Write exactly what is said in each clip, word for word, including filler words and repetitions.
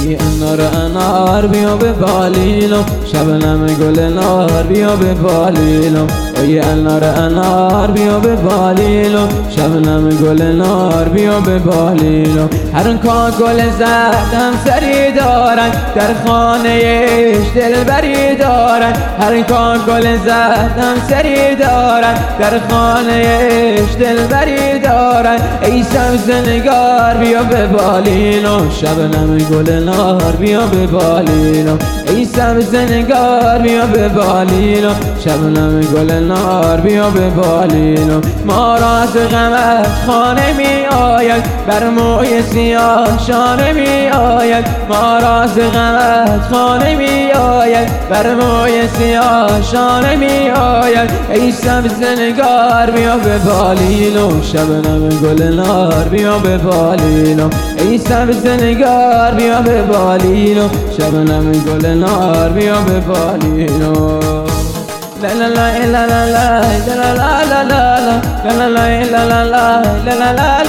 ای انار انار بیا به بالینو، شبنم گل نار بیا به بالینو. ای انار انار بیا به بالینو، شبنم گل نار بیا به بالینو. هر کا گل زدم سری دارن، در خانهش دلبری دارن. هر کا گل زدم سری دارن، در خانهش دلبری دارن. ای سبز نگار بیا به بالینو، شبنم گل نار بیا به بالینو. ای سبز نگار بیا به بالینو، شبنم گل نار بیا به بالینو. ما را از غمت خانه می آید، بر موی سیاه شانه می آید. ما را از غمت خانه می آید، بر موی سیاه شانه می آید. ای سبز نگار بیا به بالینو، شبنم گل نار بیا به بالینو. ای سبز نگار بیا به بالینو، شبنم گل نار بیا به بالینو. لا لا لا لا لا لا لا لا لا لا لا لا لا لا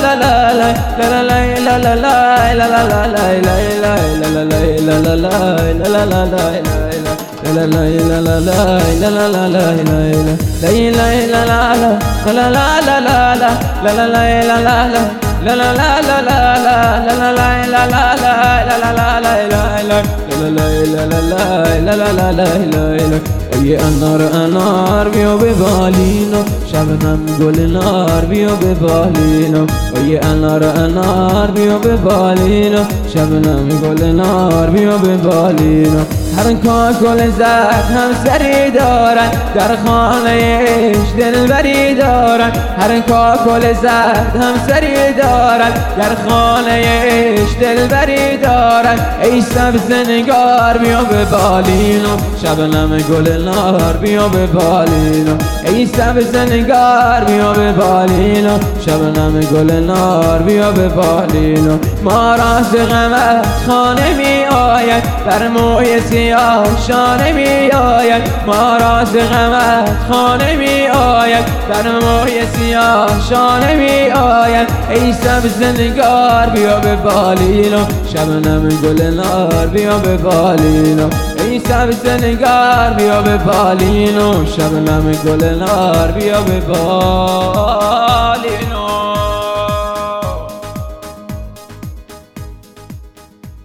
ای انار انار بیا به بالینو، شبنم گل نار بیا به بالینو. ای انار انار بیا به بالینو، شبنم گل نار بیا به بالینو. هر کا گل زد هم سری دارن، در خانهش دلبری دارن. هر کا گل زد هم سری دارن، در خانهش دلبری دارن. ای سبز نگار بیا به بالینو، شبنم گل نار بیا به بالینو. ای سبز نگار بیا به بالینو، شبنم گل نار بیا به بالینو. ما را از غمت خانه می آید، بر موی سیاه شانه می آید. ما را از غمت خانه می آید، بر موی سیاه شانه می آید. ای سبز نگار بیا به بالینو، شبنم گل نار بیا به بالینو. ای سبز نگار بیا به بالینو، شبنم گل نار بیا به بالینو.